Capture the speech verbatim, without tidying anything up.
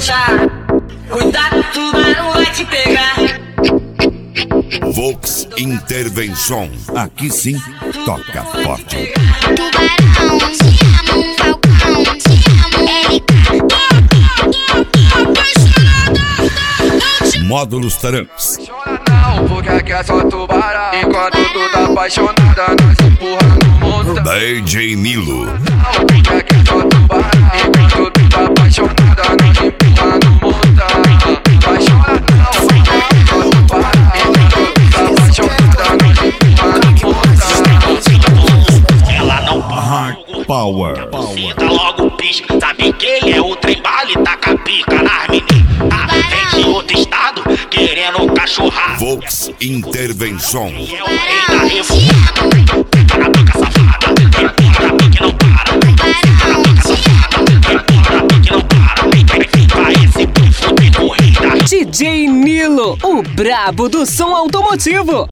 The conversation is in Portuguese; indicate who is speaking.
Speaker 1: puxar. Cuidado, tubarão vai te pegar.
Speaker 2: Vox Intervenção. Aqui sim, toca forte.
Speaker 3: Tubarão, te amo, Falcão, te amo, L K.
Speaker 2: Módulos Taramps.
Speaker 4: Chora não, porque aqui é só tubarão. Enquanto tu tá apaixonada, nós empurra no mundo.
Speaker 2: D J Nilo.
Speaker 4: Porque aqui é só tubarão. Enquanto tu tá apaixonada, nós empurra no mundo. Vai chorar não, porque aqui é só tubarão. Enquanto tu tá apaixonada, nós empurra no mundo.
Speaker 5: Ela não
Speaker 2: Hard Power.
Speaker 5: Senta logo pisca, sabe quem é o trem bala e taca pica nas meninas. Vem de outro estado, querendo cachorrar.
Speaker 2: Vox Intervenção.
Speaker 5: É o rei da revoada. Tá na boca safada, vem porra na pique não para. Tá na boca safada, vem porra na pique não para. Vem, vem, vem, vai esse bufo, tem o rei da
Speaker 6: D J Nilo, o brabo do som automotivo.